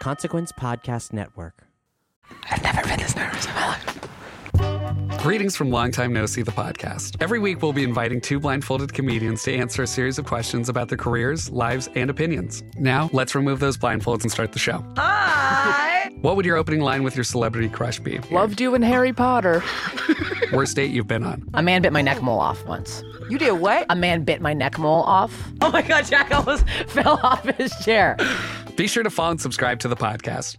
Consequence Podcast Network. I've never been this nervous in my life. Greetings from Longtime No See the podcast. Every week we'll be inviting two blindfolded comedians to answer a series of questions about their careers, lives, and opinions. Now, let's remove those blindfolds and start the show. Hi! What would your opening line with your celebrity crush be? Loved you in Harry Potter. Worst date you've been on? A man bit my neck mole off once. You did what? A man bit my neck mole off. Oh my God, Jack almost fell off his chair. Be sure to follow and subscribe to the podcast.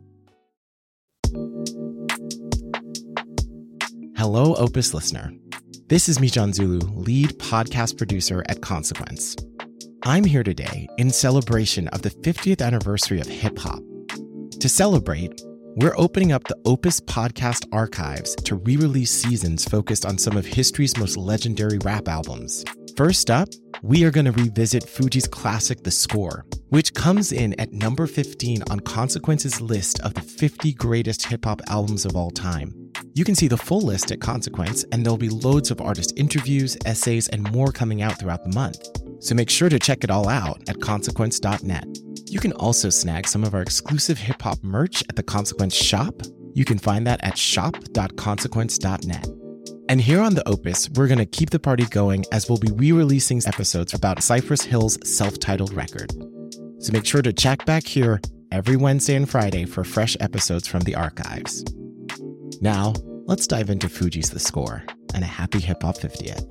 Hello, Opus listener. This is Mijan Zulu, lead podcast producer at Consequence. I'm here today in celebration of the 50th anniversary of hip-hop. To celebrate, we're opening up the Opus podcast archives to re-release seasons focused on some of history's most legendary rap albums. First up, we are going to revisit Fugees' classic The Score, which comes in at number 15 on Consequence's list of the 50 greatest hip-hop albums of all time. You can see the full list at Consequence, and there'll be loads of artist interviews, essays, and more coming out throughout the month. So make sure to check it all out at consequence.net. You can also snag some of our exclusive hip-hop merch at the Consequence shop. You can find that at shop.consequence.net. And here on the Opus, we're going to keep the party going as we'll be re-releasing episodes about Cypress Hill's self-titled record. So make sure to check back here every Wednesday and Friday for fresh episodes from the archives. Now, let's dive into Fugees' The Score and a happy hip-hop 50th.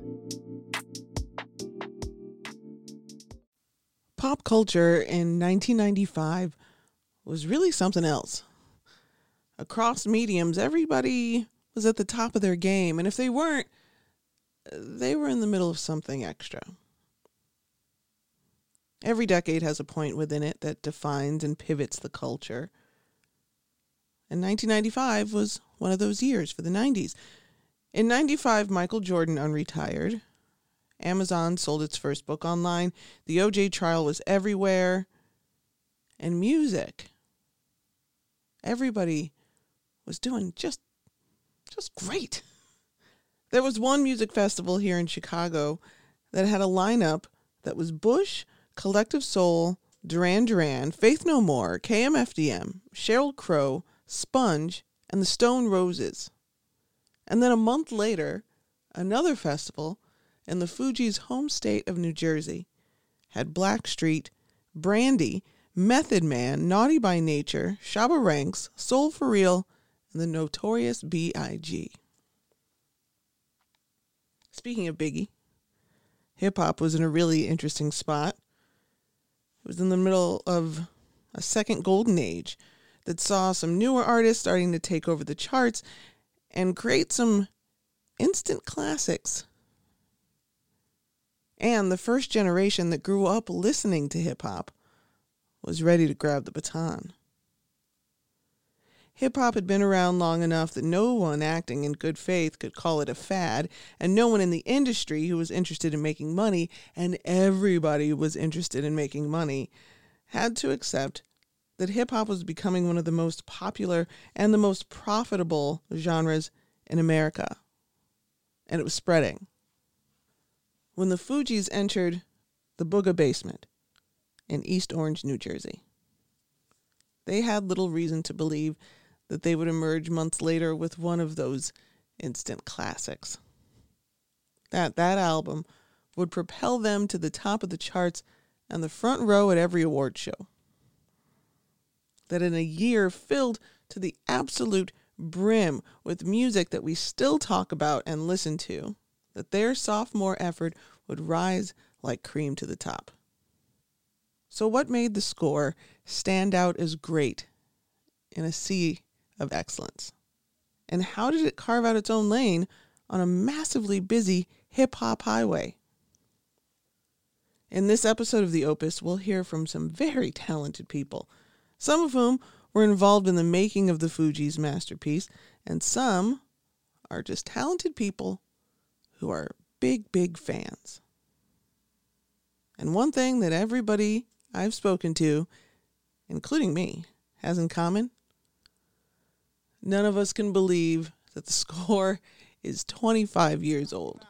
Pop culture in 1995 was really something else. Across mediums, everybody was at the top of their game, and if they weren't, they were in the middle of something extra. Every decade has a point within it that defines and pivots the culture. And 1995 was one of those years for the 90s. In 95, Michael Jordan unretired. Amazon sold its first book online. The O.J. trial was everywhere. And music. Everybody was doing just great. There was one music festival here in Chicago that had a lineup that was Bush, Collective Soul, Duran Duran, Faith No More, KMFDM, Sheryl Crow, Sponge, and the Stone Roses. And then a month later, another festival in the Fugees' home state of New Jersey had Blackstreet, Brandy, Method Man, Naughty by Nature, Shabba Ranks, Soul for Real, and the Notorious B.I.G. Speaking of Biggie, hip-hop was in a really interesting spot. It was in the middle of a second golden age that saw some newer artists starting to take over the charts and create some instant classics. And the first generation that grew up listening to hip-hop was ready to grab the baton. Hip-hop had been around long enough that no one acting in good faith could call it a fad, and no one in the industry who was interested in making money, and everybody was interested in making money, had to accept that hip-hop was becoming one of the most popular and the most profitable genres in America. And it was spreading. When the Fugees entered the Booga Basement in East Orange, New Jersey, they had little reason to believe that they would emerge months later with one of those instant classics. That album would propel them to the top of the charts and the front row at every award show. That in a year filled to the absolute brim with music that we still talk about and listen to, that their sophomore effort would rise like cream to the top. So what made The Score stand out as great in a sea of excellence? And how did it carve out its own lane on a massively busy hip-hop highway? In this episode of The Opus, we'll hear from some very talented people, some of whom were involved in the making of the Fugees' masterpiece, and some are just talented people who are big, big fans. And one thing that everybody I've spoken to, including me, has in common: none of us can believe that The Score is 25 years old.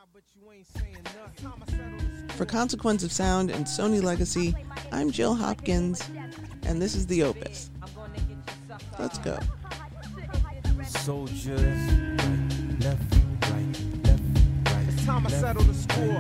For Consequence of Sound and Sony Legacy, I'm Jill Hopkins, and this is The Opus. Let's go. Soldiers, right, left, right. It's time I settle the score.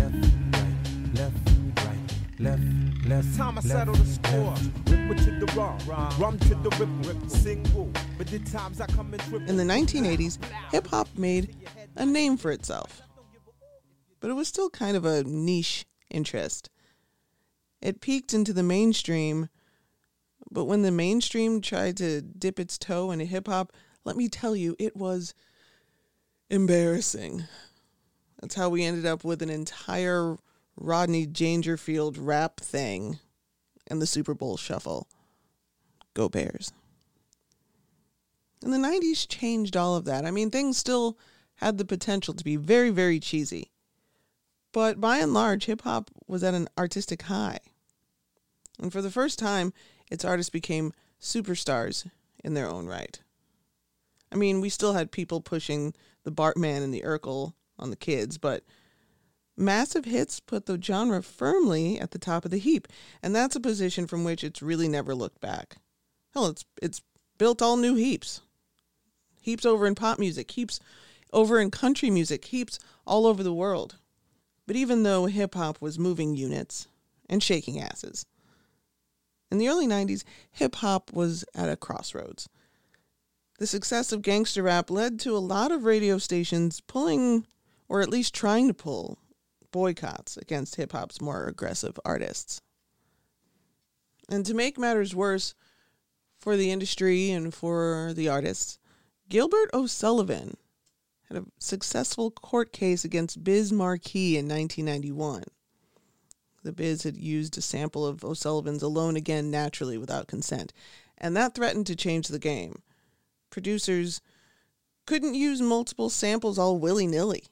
Left. It's time I settle the score. Ripper to the rum to the rip, single. But the times I come in triple. In the 1980s, hip-hop made a name for itself. But it was still kind of a niche interest. It peaked into the mainstream, but when the mainstream tried to dip its toe into hip-hop, let me tell you, it was embarrassing. That's how we ended up with an entire Rodney Dangerfield rap thing in the Super Bowl shuffle. Go Bears. And the 90s changed all of that. I mean, things still had the potential to be very, very cheesy. But by and large, hip-hop was at an artistic high. And for the first time, its artists became superstars in their own right. I mean, we still had people pushing the Bartman and the Urkel on the kids, but massive hits put the genre firmly at the top of the heap, and that's a position from which it's really never looked back. Hell, it's built all new heaps. Heaps over in pop music, heaps over in country music, heaps all over the world. But even though hip-hop was moving units and shaking asses, in the early 90s, hip-hop was at a crossroads. The success of gangster rap led to a lot of radio stations pulling, or at least trying to pull, boycotts against hip-hop's more aggressive artists. And to make matters worse for the industry and for the artists, Gilbert O'Sullivan had a successful court case against Biz Markie in 1991. The Biz had used a sample of O'Sullivan's Alone Again Naturally without consent, and that threatened to change the game. Producers couldn't use multiple samples all willy-nilly.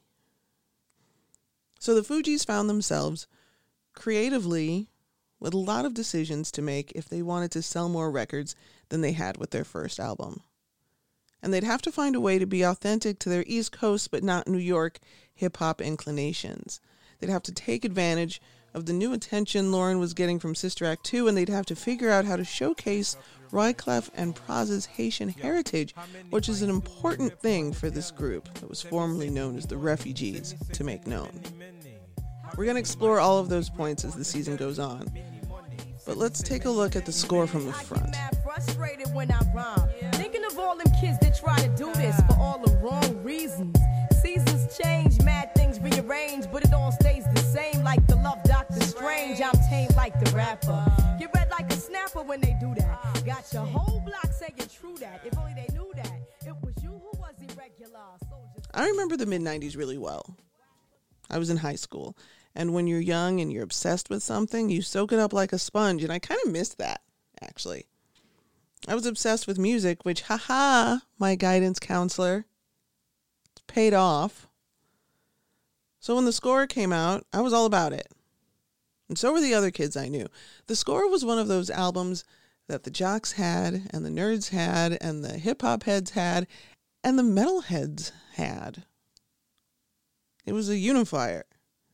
So the Fugees found themselves creatively with a lot of decisions to make if they wanted to sell more records than they had with their first album. And they'd have to find a way to be authentic to their East Coast but not New York hip-hop inclinations. They'd have to take advantage of the new attention Lauryn was getting from Sister Act 2, and they'd have to figure out how to showcase Wyclef and Praz's Haitian heritage, which is an important thing for this group that was formerly known as the Refugees to make known. We're going to explore all of those points as the season goes on. But let's take a look at the score from the front. Frustrated when I rhyme. Thinking of all them kids that try to do this for all the wrong reasons. Seasons change, mad things rearrange, but it all stays the same like the Love Doctor Strange. I'm tame like the rapper. Get red like a snapper when they do that. Got your whole block saying true that. If only they knew that. It was you who was irregular. I remember the mid-90s really well. I was in high school. And when you're young and you're obsessed with something, you soak it up like a sponge. And I kind of missed that, actually. I was obsessed with music, which, my guidance counselor, paid off. So when the score came out, I was all about it. And so were the other kids I knew. The score was one of those albums that the jocks had, and the nerds had, and the hip-hop heads had, and the metal heads had. It was a unifier.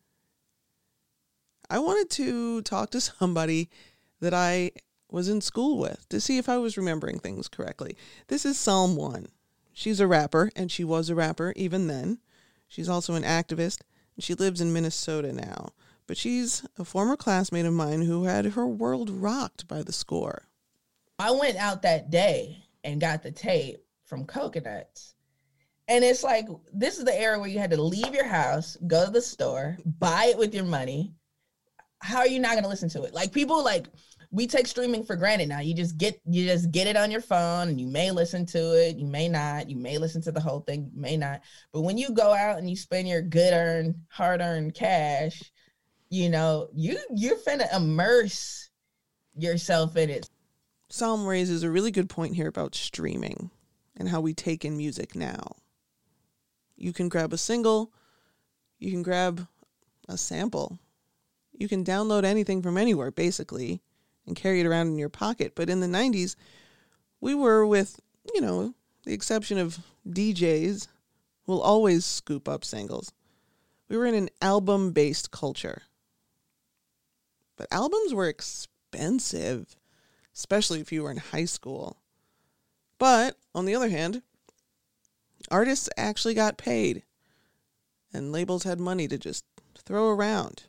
I wanted to talk to somebody that I was in school with to see if I was remembering things correctly. This is Psalm 1. She's a rapper, and she was a rapper even then. She's also an activist, and she lives in Minnesota now. But she's a former classmate of mine who had her world rocked by the score. I went out that day and got the tape from Coconuts. And it's like, this is the era where you had to leave your house, go to the store, buy it with your money. How are you not going to listen to it? Like, people, like, we take streaming for granted now. You just get it on your phone, and you may listen to it, you may not. You may listen to the whole thing, you may not. But when you go out and you spend your hard-earned cash, you know, you're finna immerse yourself in it. Psalm raises a really good point here about streaming and how we take in music now. You can grab a single, you can grab a sample. You can download anything from anywhere, basically, and carry it around in your pocket. But in the 90s, we were, with, the exception of DJs, who will always scoop up singles. We were in an album-based culture. But albums were expensive, especially if you were in high school. But on the other hand, artists actually got paid, and labels had money to just throw around.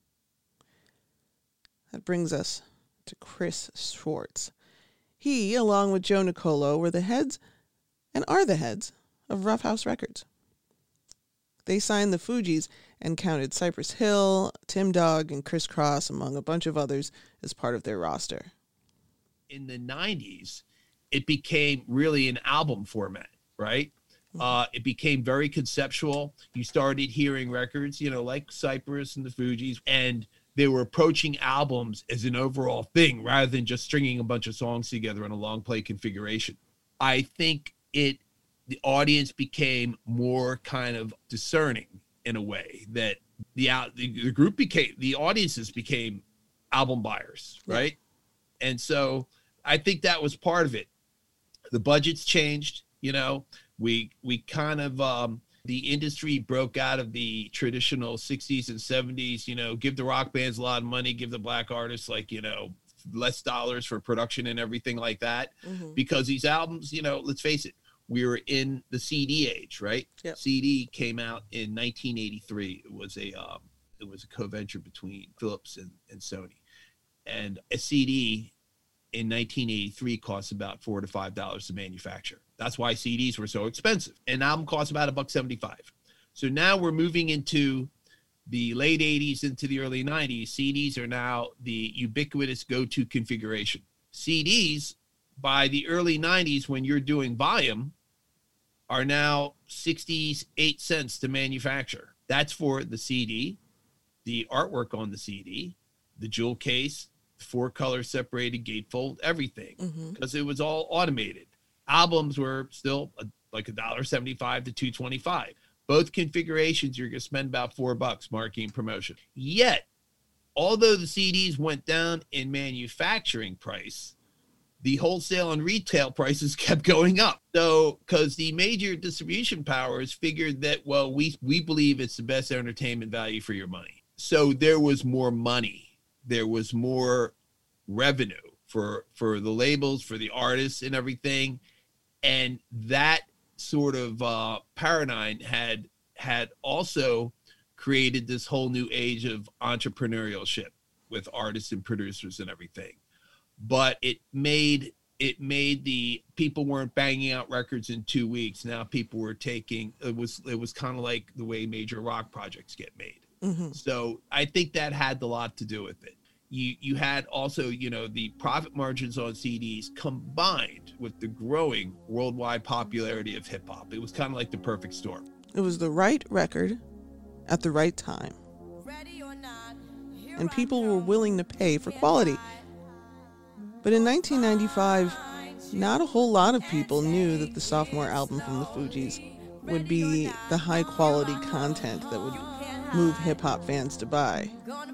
That brings us to Chris Schwartz. He, along with Joe Nicolo, were the heads, and are the heads, of Rough House Records. They signed the Fugees and counted Cypress Hill, Tim Dog, and Criss Cross, among a bunch of others, as part of their roster. In the 90s, it became really an album format, right? It became very conceptual. You started hearing records, like Cypress and the Fugees, and they were approaching albums as an overall thing rather than just stringing a bunch of songs together in a long play configuration. I think the audience became more kind of discerning in a way that the audiences became album buyers, right? Yeah. And so I think that was part of it. The budgets changed, we kind of, the industry broke out of the traditional 60s and 70s, give the rock bands a lot of money, give the black artists less dollars for production and everything like that. Mm-hmm. Because these albums, let's face it, we were in the CD age, right? Yep. CD came out in 1983. It was a co-venture between Philips and Sony. And a CD in 1983 costs about $4 to $5 to manufacture. That's why CDs were so expensive. An album costs about $1.75. So now we're moving into the late 80s into the early 90s. CDs are now the ubiquitous go-to configuration. CDs, by the early 90s, when you're doing volume, are now 68 cents to manufacture. That's for the CD, the artwork on the CD, the jewel case, 4-color separated gatefold, everything, because it was all automated. Albums were still like $1.75 to $2.25. Both configurations, you're going to spend about $4 marketing promotion. Yet, although the CDs went down in manufacturing price, the wholesale and retail prices kept going up. So, because the major distribution powers figured that, well, we believe it's the best entertainment value for your money. So there was more money. There was more revenue for the labels, for the artists and everything. And that sort of paradigm had also created this whole new age of entrepreneurship with artists and producers and everything. But it made the people weren't banging out records in 2 weeks. Now people were it was kind of like the way major rock projects get made. Mm-hmm. So I think that had a lot to do with it. You had also, the profit margins on CDs combined with the growing worldwide popularity of hip hop. It was kind of like the perfect storm. It was the right record at the right time. And people were willing to pay for quality. But in 1995, not a whole lot of people knew that the sophomore album from the Fugees would be the high quality content that would move hip hop fans to buy.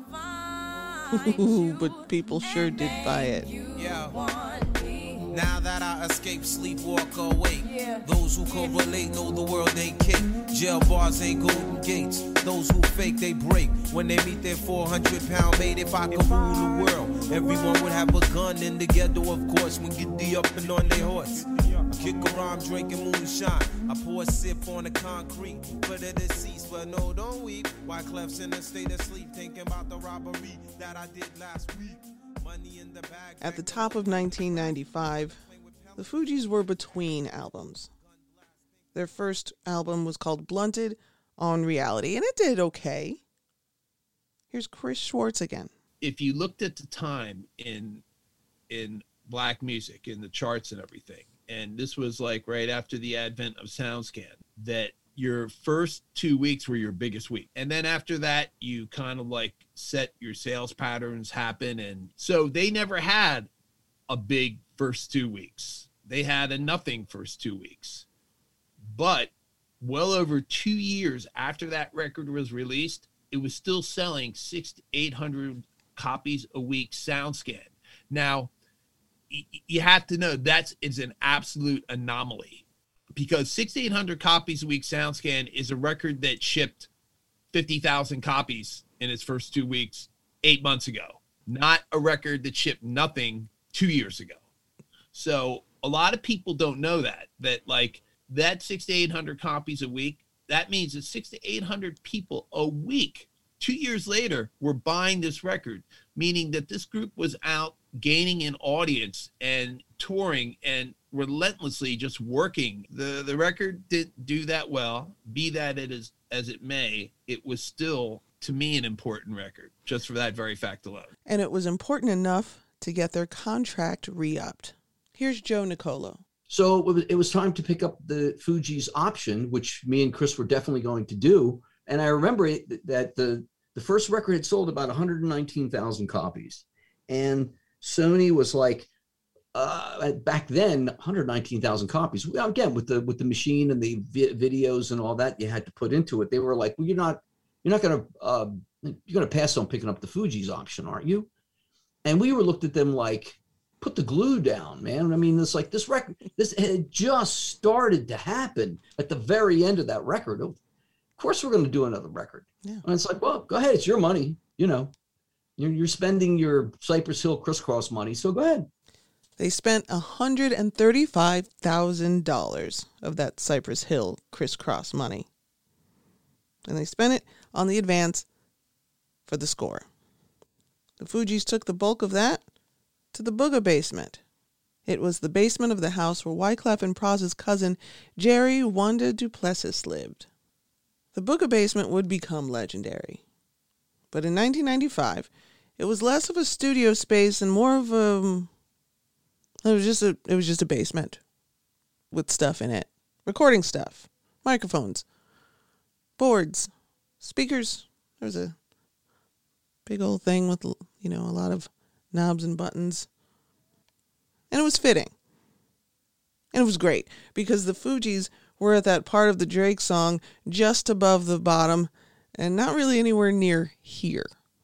But people sure did buy it. Yeah. Now that I escape, sleep, walk, awake. Those who correlate know the world ain't kick. Jail bars ain't golden gates. Those who fake, they break. When they meet their 400-pound mate, if I could rule the world, everyone would have a gun in the ghetto, of course, when get the up and on their horse. Kick around drinking moonshine. I pour a sip on the concrete for the deceased, but no, don't weep. Wyclef's in a state of sleep, thinking about the robbery that I did last week. Money in the bag. At the top of 1995, the Fugees were between albums. Their first album was called Blunted on Reality, and it did okay. Here's Chris Schwartz again. If you looked at the time in black music, in the charts and everything, and this was like right after the advent of SoundScan, that your first 2 weeks were your biggest week. And then after that, you kind of like set your sales patterns happen. And so they never had a big first 2 weeks. They had a nothing first 2 weeks. But well over 2 years after that record was released, it was still selling 600 to 800 copies a week SoundScan. Now, you have to know it's an absolute anomaly, because 600 to 800 copies a week SoundScan is a record that shipped 50,000 copies in its first 2 weeks 8 months ago, not a record that shipped nothing 2 years ago. So a lot of people don't know that like that 600 to 800 copies a week, that means that 600 to 800 people a week, 2 years later, were buying this record, meaning that this group was out gaining an audience and touring and relentlessly just working. The record didn't do that well, be that it is as it may, it was still, to me, an important record, just for that very fact alone. And it was important enough to get their contract re-upped. Here's Joe Nicolo. So it was time to pick up the Fugees option, which me and Chris were definitely going to do. And I remember that the first record had sold about 119,000 copies. And Sony was like, back then, 119,000 copies. Again, with the machine and the videos and all that you had to put into it, they were like, well, you're not going to pass on picking up the Fugees option, aren't you? And we were looked at them like, put the glue down, man. I mean, it's like this record, this had just started to happen at the very end of that record. Of course, we're going to do another record. Yeah. And it's like, well, go ahead. It's your money. You know, you're spending your Cypress Hill crisscross money. So go ahead. They spent $135,000 of that Cypress Hill crisscross money. And they spent it on the advance for the score. The Fugees took the bulk of that to the Booga basement. It was the basement of the house where Wyclef and Praz's cousin, Jerry Wanda Duplessis, lived. The Booga basement would become legendary. But in 1995, it was less of a studio space and more of it was just a basement with stuff in it. Recording stuff, microphones, boards, speakers. There was a big old thing with, a lot of knobs and buttons. And it was fitting. And it was great because the Fugees were at that part of the Drake song just above the bottom and not really anywhere near here.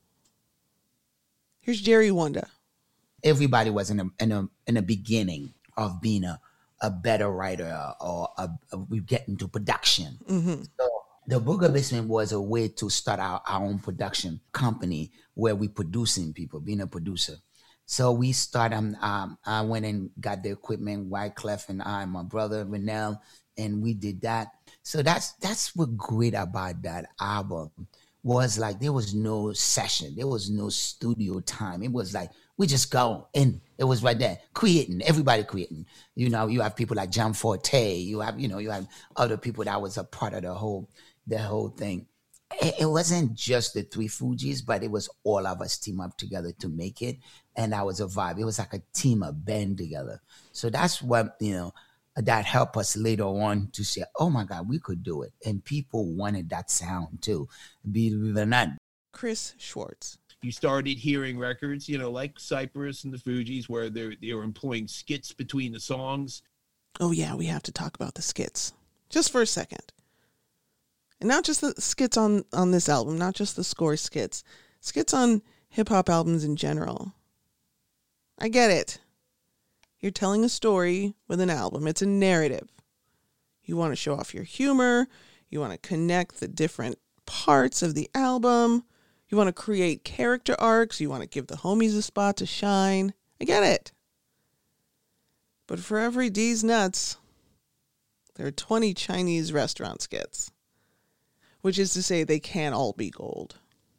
Here's Jerry Wanda. Everybody was in a beginning of being a better writer or we get into production. Mm-hmm. So the Booga Basement was a way to start our own production company where we producing people, being a producer. So we started, I went and got the equipment, Wyclef and I, my brother, Renell, and we did that. So that's what great about that album was, like, there was no session. There was no studio time. It was like, we just go, and it was right there, everybody creating. You have people like John Forte, you have other people that was a part of the whole thing. It wasn't just the three Fugees, but it was all of us team up together to make it. And that was a vibe. It was like a team, a band together. So that's what, that helped us later on to say, oh my God, we could do it. And people wanted that sound too, believe it or not. Chris Schwartz. You started hearing records, like Cypress and the Fugees, where they were employing skits between the songs. Oh yeah, we have to talk about the skits. Just for a second. And not just the skits on this album, not just the score skits. Skits on hip-hop albums in general. I get it. You're telling a story with an album. It's a narrative. You want to show off your humor. You want to connect the different parts of the album. You want to create character arcs. You want to give the homies a spot to shine. I get it. But for every D's nuts, there are 20 Chinese restaurant skits. Which is to say they can't all be gold.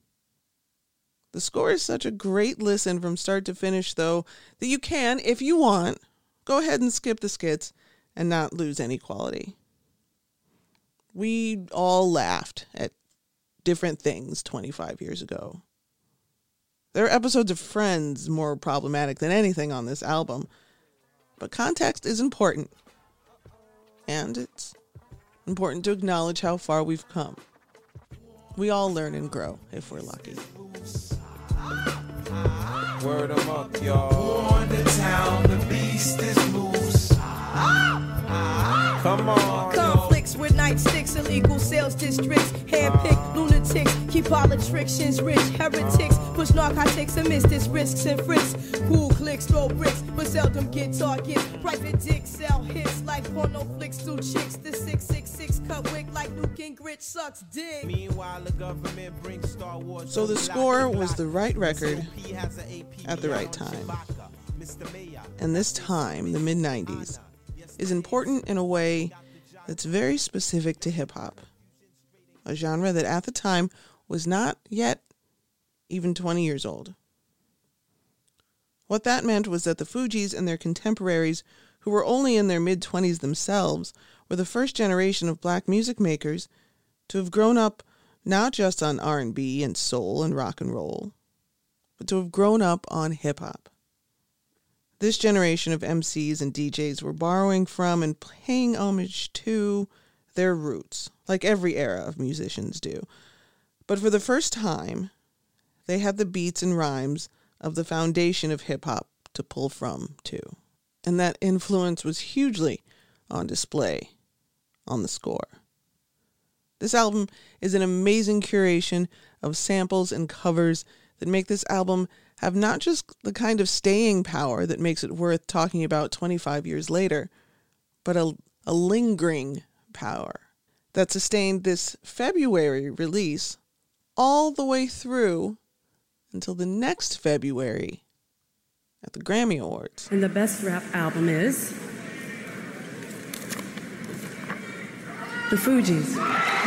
The score is such a great listen from start to finish, though, that you can, if you want, go ahead and skip the skits and not lose any quality. We all laughed at different things 25 years ago. There are episodes of Friends more problematic than anything on this album, but context is important. And it's important to acknowledge how far we've come. We all learn and grow if we're lucky. Word 'em up, y'all. On the town, the beast is loose. Come on. Conflicts with nightsticks, illegal sales districts, handpicked lunatics, keep politicians rich, heretics, push narcotics and mystics, risks and frisks. Cool clicks, throw bricks, but seldom get targets. Private dicks sell hits like porno flicks through chicks. The 666 cut wig like Newt Gingrich sucks dick. Meanwhile, the government brings Star Wars. So the score was the right record at the right time. and this time, the mid-90s, is important in a way that's very specific to hip-hop, a genre that at the time was not yet even 20 years old. What that meant was that the Fugees and their contemporaries, who were only in their mid-20s themselves, were the first generation of black music makers to have grown up not just on R&B and soul and rock and roll, but to have grown up on hip-hop. This generation of MCs and DJs were borrowing from and paying homage to their roots, like every era of musicians do. But for the first time, they had the beats and rhymes of the foundation of hip-hop to pull from, too. And that influence was hugely on display on the score. This album is an amazing curation of samples and covers that make this album have not just the kind of staying power that makes it worth talking about 25 years later, but a lingering power that sustained this February release all the way through until the next February at the Grammy Awards. And the best rap album is The Fugees.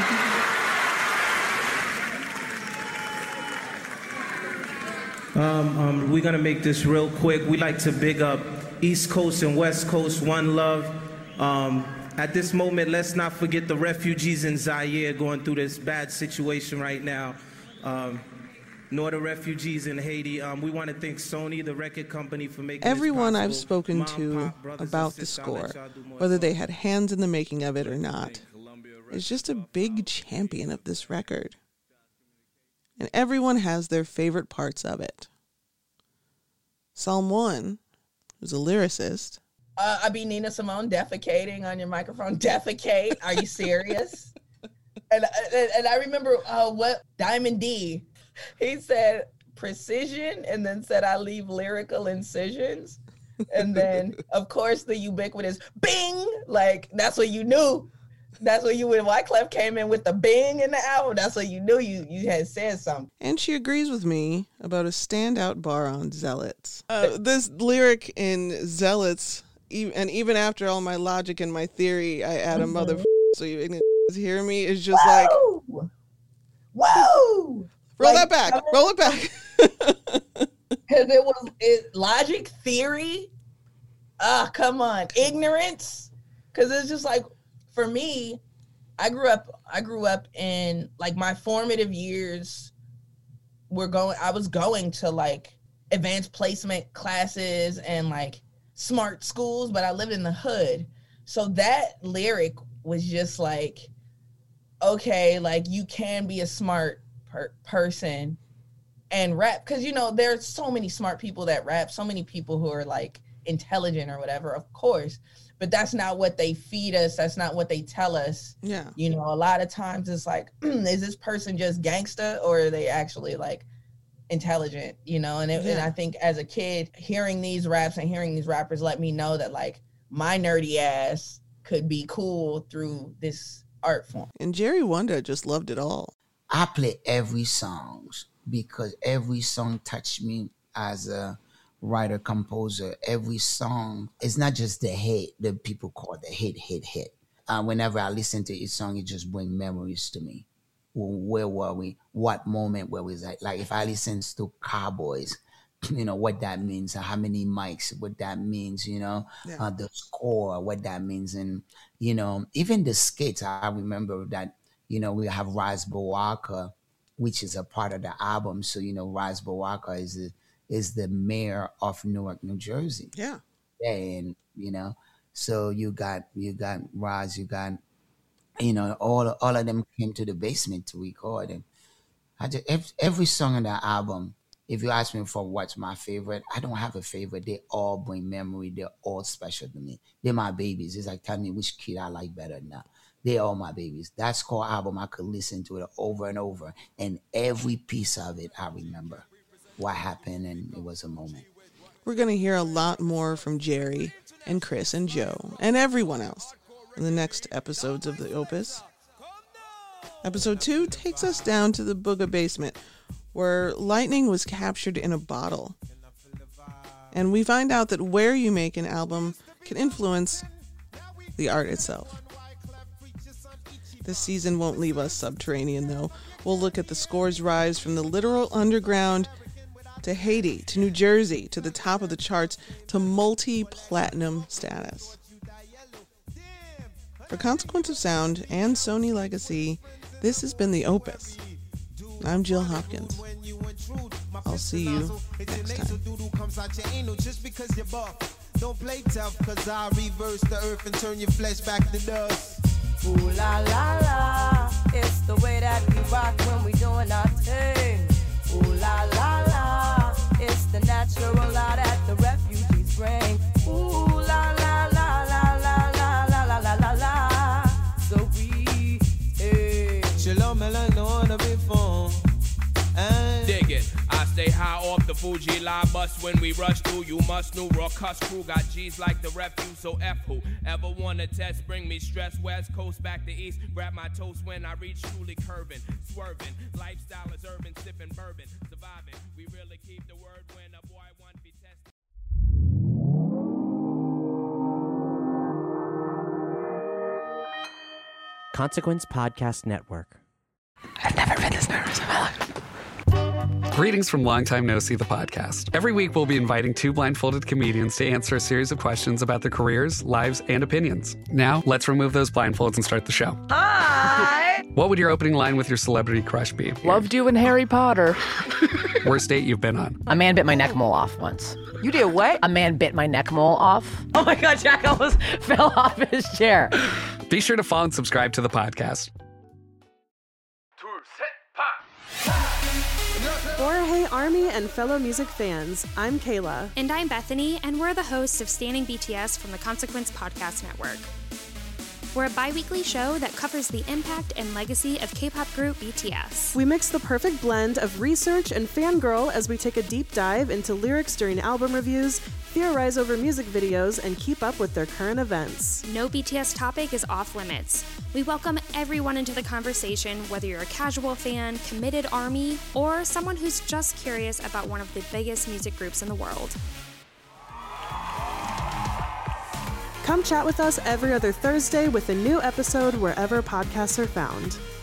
We're gonna make this real quick. We like to big up East Coast and West Coast, one love. At this moment, let's not forget the refugees in Zaire going through this bad situation right now. Nor the refugees in Haiti. We want to thank Sony, the record company, for making everyone this I've spoken to about the score, whether they had hands in the making of it or not, is just a big champion of this record. And everyone has their favorite parts of it. Psalm 1, who's a lyricist. I be Nina Simone defecating on your microphone. Defecate? Are you serious? and I remember what Diamond D, he said precision and then said I leave lyrical incisions. And then, of course, the ubiquitous bing. Like, that's what you knew. That's what you, when Wyclef came in with the bing in the album, that's what you knew you had said something. And she agrees with me about a standout bar on Zealots. This lyric in Zealots, and even after all my logic and my theory, I add a mother so you ignorant hear me, is just like, whoa! Roll that back. Roll it back. Because it logic, theory. Come on. Ignorance. Because it's just like, for me, I grew up in, like, my formative years I was going to, like, advanced placement classes and, like, smart schools, but I lived in the hood. So that lyric was just like, okay, like, you can be a smart person and rap. Because, you know, there's so many smart people that rap, so many people who are, like, intelligent or whatever, of course. But that's not what they feed us. That's not what they tell us. Yeah. You know, a lot of times it's like, is this person just gangsta or are they actually, like, intelligent? You know, and I think as a kid, hearing these raps and hearing these rappers let me know that, like, my nerdy ass could be cool through this art form. And Jerry Wonda just loved it all. I play every song because every song touched me as a writer, composer. Every song is not just the hit that people call the hit. Whenever I listen to each song, it just brings memories to me. Where were we? What moment were we at? Like if I listen to Cowboys, you know, what that means, how many mics, what that means, you know, the score, what that means. And, you know, even the skits, I remember that, you know, we have Raz Bawaka, which is a part of the album. So, you know, Raz Bawaka is the mayor of Newark, New Jersey. Yeah. And, you know, so you got Raz, you got, you know, all of them came to the basement to record. And every song on that album, if you ask me for what's my favorite, I don't have a favorite. They all bring memory. They're all special to me. They're my babies. It's like, tell me which kid I like better now. They're all my babies. That score album, I could listen to it over and over. And every piece of it, I remember what happened, and it was a moment. We're going to hear a lot more from Jerry and Chris and Joe and everyone else in the next episodes of the Opus. Episode 2 takes us down to the Booga basement, where lightning was captured in a bottle. And we find out that where you make an album can influence the art itself. This season won't leave us subterranean, though. We'll look at the score's rise from the literal underground to Haiti, to New Jersey, to the top of the charts, to multi-platinum status. For Consequence of Sound and Sony Legacy, this has been The Opus. I'm Jill Hopkins. I'll see you next time. Don't play tough, cause I reverse the earth and turn your flesh back to dust. Ooh la la la, it's the way that we rock when we doing our thing. Ooh la la la, it's the natural law that the refugees bring. Ooh la la la la la la la la la la la. So we, hey. Shalom, I don't wanna be fun. Dig it. I stay high off the Fuji line bus when we rush through. You must know raw cuss crew got G's like the refuse. So F who ever wanna test, bring me stress. West Coast back to East, grab my toast when I reach truly curving, swerving. Lifestyle is urban, sipping bourbon, surviving. We really keep the word when a boy won't be tested. Consequence Podcast Network. I've never been this nervous in my life. Greetings from Longtime No See the podcast. Every week, we'll be inviting two blindfolded comedians to answer a series of questions about their careers, lives, and opinions. Now, let's remove those blindfolds and start the show. Hi! What would your opening line with your celebrity crush be? Loved you in Harry Potter. Worst date you've been on? A man bit my neck mole off once. You did what? A man bit my neck mole off. Oh my God, Jack almost fell off his chair. Be sure to follow and subscribe to the podcast. For Hey Army and fellow music fans, I'm Kayla. And I'm Bethany, and we're the hosts of Standing BTS from the Consequence Podcast Network. We're a bi-weekly show that covers the impact and legacy of K-pop group BTS. We mix the perfect blend of research and fangirl as we take a deep dive into lyrics during album reviews, theorize over music videos, and keep up with their current events. No BTS topic is off limits. We welcome everyone into the conversation, whether you're a casual fan, committed ARMY, or someone who's just curious about one of the biggest music groups in the world. Come chat with us every other Thursday with a new episode wherever podcasts are found.